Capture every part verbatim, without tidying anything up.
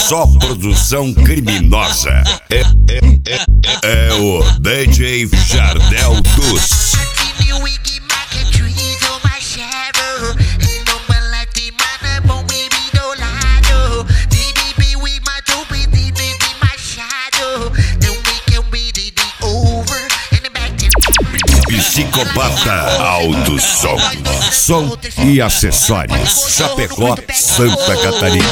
só produção criminosa. É, é, é, é o D J Jardel dos. Psicopata Alto Som. Som e acessórios. Chapecó, Santa Catarina.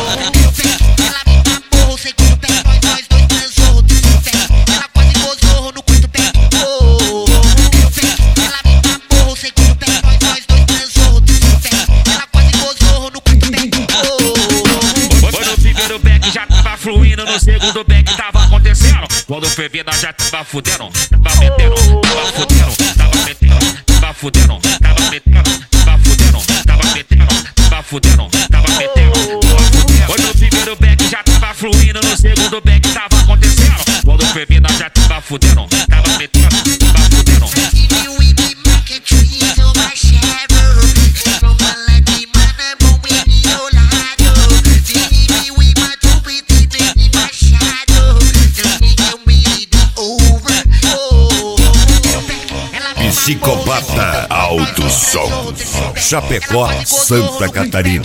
Fluindo no segundo back tava acontecendo. Quando foi vir nós já tava fudendo. Tava metendo, tava fudendo. Tava metendo, tava fudendo. Tava metendo, tava fudendo. Tava metendo, tava fudendo. Tava metendo, tava fudendo. Quando o primeiro back já tava fluindo no segundo back tava acontecendo. Quando foi vir nós já tava fudendo. Tava metendo, tava fudendo. Psicopata Alto Som. Chapecó, Santa Catarina.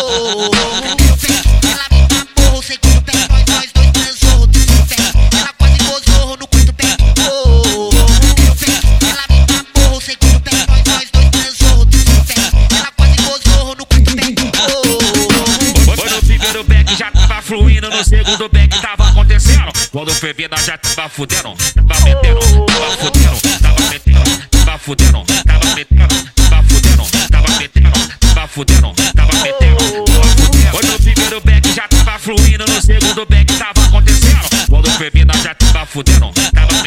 Quando o primeiro back já tava fluindo, no segundo back tava acontecendo. Quando foi vir nós já tava fudendo. Tava metendo, tava fudendo. Tava metendo, tava fudendo. Tava metendo, tava fudendo. Tava metendo, tava fudendo. Tava metendo, tava fudendo. Quando o primeiro back já tava fluindo, no segundo back tava acontecendo. Quando foi vir nós já tava fudendo. Tava